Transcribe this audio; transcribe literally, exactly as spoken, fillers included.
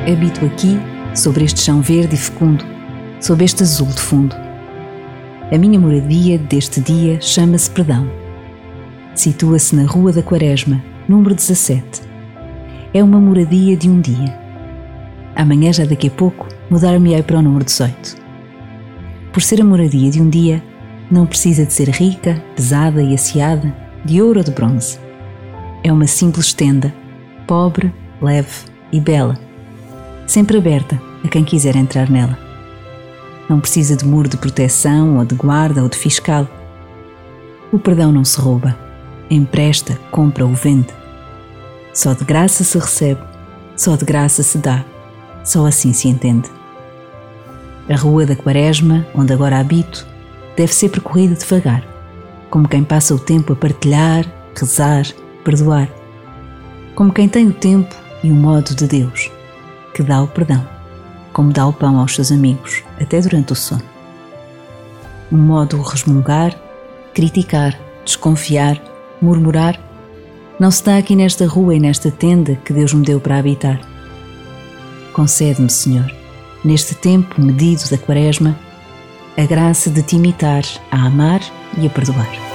habito aqui, sobre este chão verde e fecundo, sob este azul de fundo. A minha moradia deste dia chama-se Perdão. Situa-se na Rua da Quaresma, número dezassete. É uma moradia de um dia. Amanhã, já daqui a pouco, mudar-me-ei para o número dezoito. Por ser a moradia de um dia, não precisa de ser rica, pesada e asseada, de ouro ou de bronze. É uma simples tenda, pobre, leve e bela, sempre aberta a quem quiser entrar nela. Não precisa de muro de proteção, ou de guarda, ou de fiscal. O perdão não se rouba, empresta, compra ou vende. Só de graça se recebe, só de graça se dá, só assim se entende. A Rua da Quaresma, onde agora habito, deve ser percorrida devagar, como quem passa o tempo a partilhar, rezar, perdoar, como quem tem o tempo e o modo de Deus, que dá o perdão, como dá o pão aos seus amigos, até durante o sono. Um modo resmungar, criticar, desconfiar, murmurar, não se dá aqui nesta rua e nesta tenda que Deus me deu para habitar. Concede-me, Senhor, neste tempo medido da Quaresma, a graça de te imitar a amar e a perdoar.